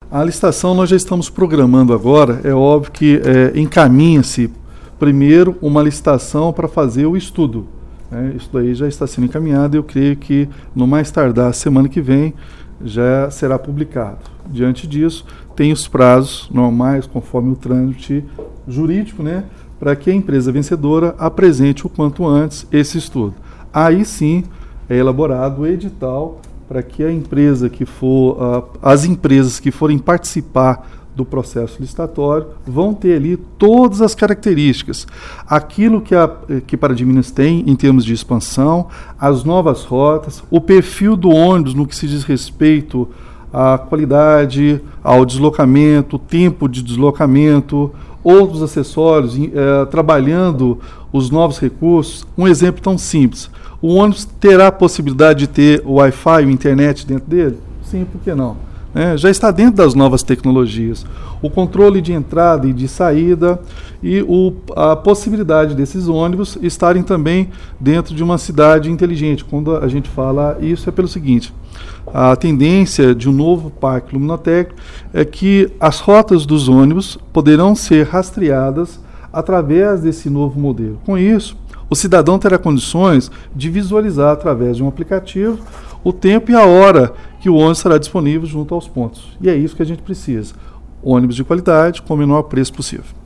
A licitação nós já estamos programando agora, é óbvio que encaminha-se primeiro uma licitação para fazer o estudo. Isso daí já está sendo encaminhado e eu creio que no mais tardar semana que vem já será publicado. Diante disso, tem os prazos normais, conforme o trâmite jurídico, para que a empresa vencedora apresente o quanto antes esse estudo. Aí sim é elaborado o edital para que a empresa que for, as empresas que forem participar do processo licitatório vão ter ali todas as características, aquilo que Paradiminhas tem em termos de expansão, as novas rotas, o perfil do ônibus no que se diz respeito à qualidade, ao deslocamento, tempo de deslocamento, outros acessórios, trabalhando os novos recursos. Um exemplo tão simples: o ônibus terá a possibilidade de ter o Wi-Fi, a internet dentro dele? Sim, por que não? Já está dentro das novas tecnologias. O controle de entrada e de saída e a possibilidade desses ônibus estarem também dentro de uma cidade inteligente. Quando a gente fala isso é pelo seguinte: a tendência de um novo parque luminotécnico é que as rotas dos ônibus poderão ser rastreadas através desse novo modelo. Com isso, o cidadão terá condições de visualizar através de um aplicativo o tempo e a hora que o ônibus estará disponível junto aos pontos. E é isso que a gente precisa: ônibus de qualidade com o menor preço possível.